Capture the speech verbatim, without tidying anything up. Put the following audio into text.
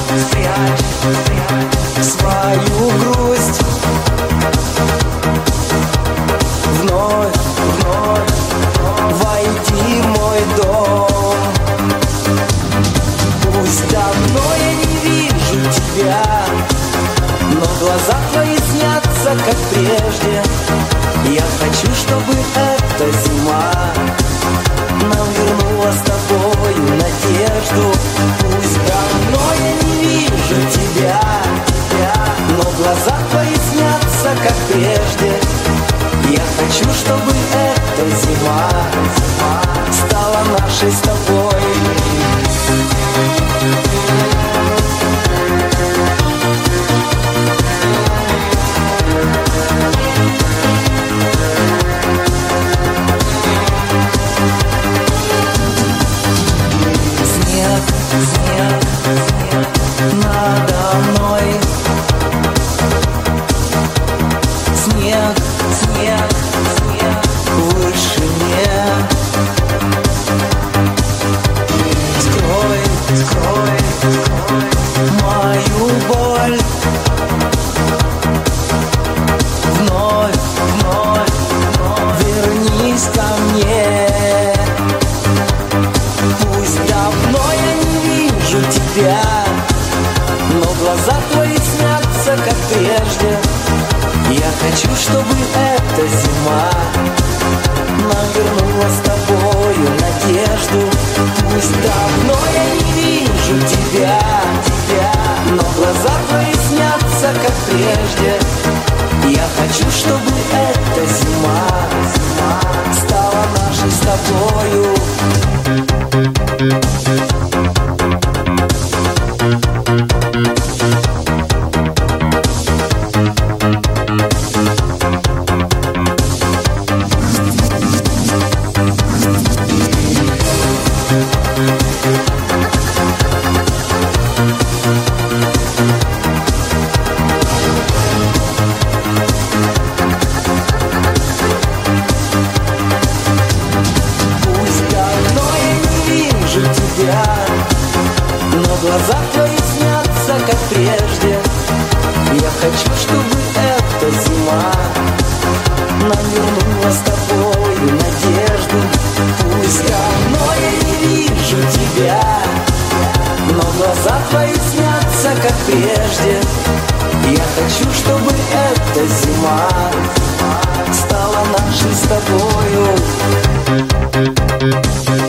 спрячь, спрячь свою грусть. Вновь, вновь войди в мой дом. Пусть давно я не вижу тебя, но глаза твои снятся, как прежде. Я хочу, чтобы эта зима нам вернула с тобою надежду. Пусть давно я не вижу тебя, но глаза твои снятся, как прежде. Я хочу, чтобы эта зима стала нашей с тобой. Снег, снег, снег надо мной. Снег, снег, снег в вышине. Скрой, скрой, скрой мою боль. Вновь, вновь, вновь вернись ко мне. Пусть давно я не вижу тебя, но глаза твои снятся, как прежде. Я хочу, чтобы эта зима нам вернула с тобою надежду. Пусть давно я не вижу тебя, тебя, но глаза твои снятся, как прежде. Я хочу, чтобы эта зима, зима стала нашей с тобою. Но глаза твои снятся, как прежде. Я хочу, чтобы эта зима нам вернула с тобою надежду. Пусть давно я не вижу тебя, но глаза твои снятся, как прежде. Я хочу, чтобы эта зима стала нашей с тобою.